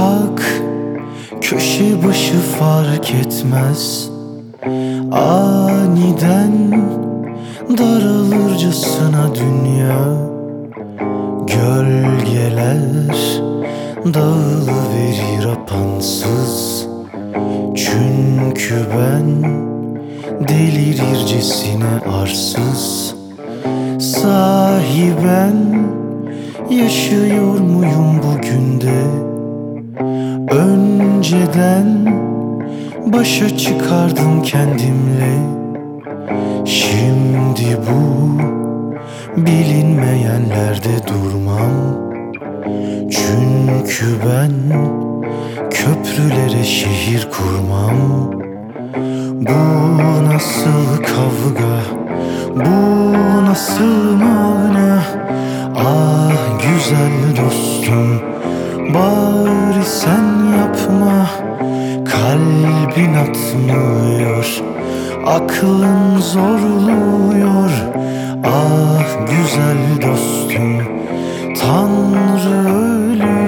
Bak, köşe başı fark etmez, aniden daralırcasına dünya. Gölgeler dağılıverir apansız, çünkü ben delirircesine arsız. Sahi ben yaşıyor muyum bugün de? Önceden başa çıkardım kendimle. Şimdi bu bilinmeyenlerde durmam, çünkü ben köprülere şehir kurmam. Bu nasıl kavga, bu nasıl mana? Ah güzel dostum, bari sen yapma. Kalbin atmıyor, aklın zorluyor. Ah güzel dostum, Tanrı ölüyor.